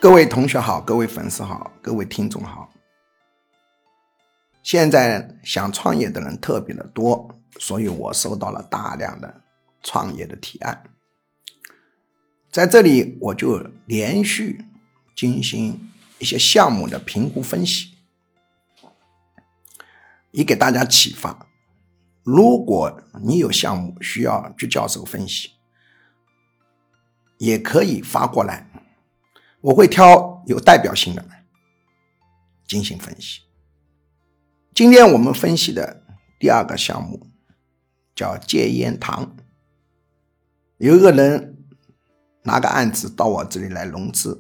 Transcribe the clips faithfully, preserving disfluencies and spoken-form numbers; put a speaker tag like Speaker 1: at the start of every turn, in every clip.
Speaker 1: 各位同学好，各位粉丝好，各位听众好。现在想创业的人特别的多，所以我收到了大量的创业的提案。在这里我就连续进行一些项目的评估分析，以给大家启发。如果你有项目需要去教授分析，也可以发过来，我会挑有代表性的进行分析。今天我们分析的第二个项目叫戒烟堂。有一个人拿个案子到我这里来融资，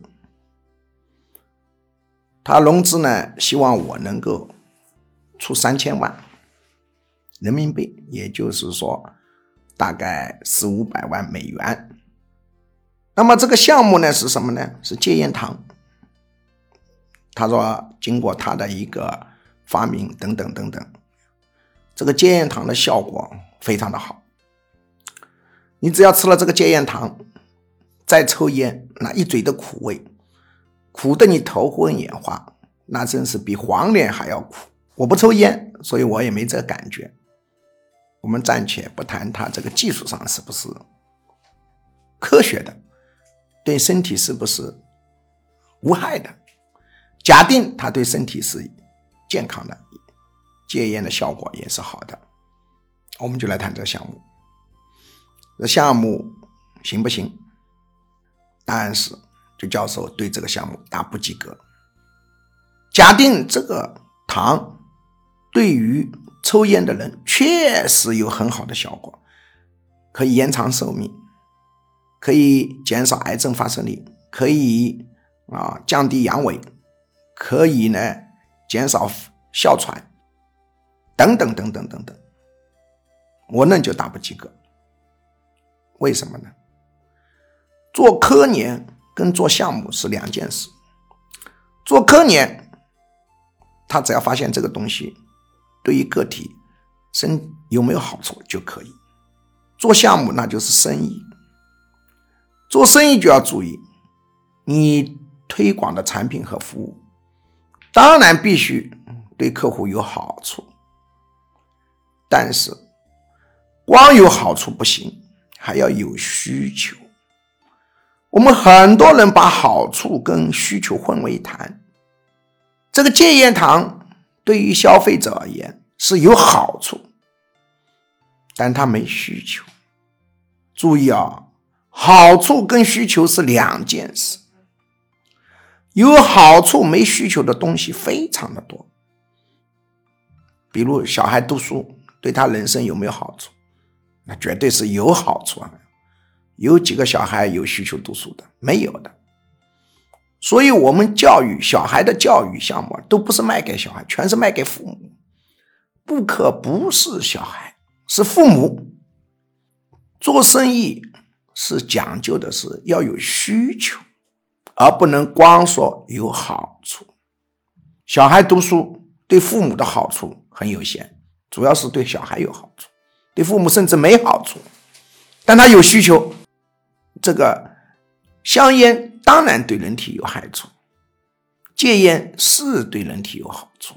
Speaker 1: 他融资呢，希望我能够出三千万人民币，也就是说大概四五百万美元。那么这个项目呢是什么呢？是戒烟堂。他说经过他的一个发明等等等等，这个戒烟堂的效果非常的好。你只要吃了这个戒烟堂，再抽烟，那一嘴的苦味，苦得你头昏眼花，那真是比黄连还要苦。我不抽烟，所以我也没这个感觉。我们暂且不谈它这个技术上是不是科学的，对身体是不是无害的，假定它对身体是健康的，戒烟的效果也是好的，我们就来谈这个项目。这项目行不行？答案是就教授对这个项目打不及格。假定这个糖对于抽烟的人确实有很好的效果，可以延长寿命，可以减少癌症发生率，可以啊降低阳痿，可以呢减少哮喘，等等等等等等。我那就打不及格。为什么呢？做科研跟做项目是两件事。做科研，他只要发现这个东西对于个体身有没有好处就可以。做项目那就是生意。做生意就要注意，你推广的产品和服务当然必须对客户有好处，但是光有好处不行，还要有需求。我们很多人把好处跟需求混为一谈。这个戒烟糖对于消费者而言是有好处，但他没需求。注意啊，好处跟需求是两件事。有好处没需求的东西非常的多。比如小孩读书对他人生有没有好处？那绝对是有好处啊。有几个小孩有需求读书的？没有的。所以我们教育小孩的教育项目都不是卖给小孩，全是卖给父母。顾客不是小孩，是父母。做生意是讲究的是要有需求，而不能光说有好处。小孩读书对父母的好处很有限，主要是对小孩有好处，对父母甚至没好处，但他有需求。这个香烟当然对人体有害处，戒烟是对人体有好处，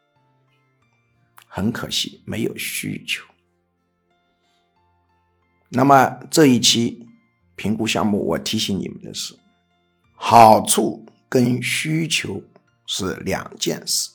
Speaker 1: 很可惜没有需求。那么这一期评估项目我提醒你们的是，好处跟需求是两件事。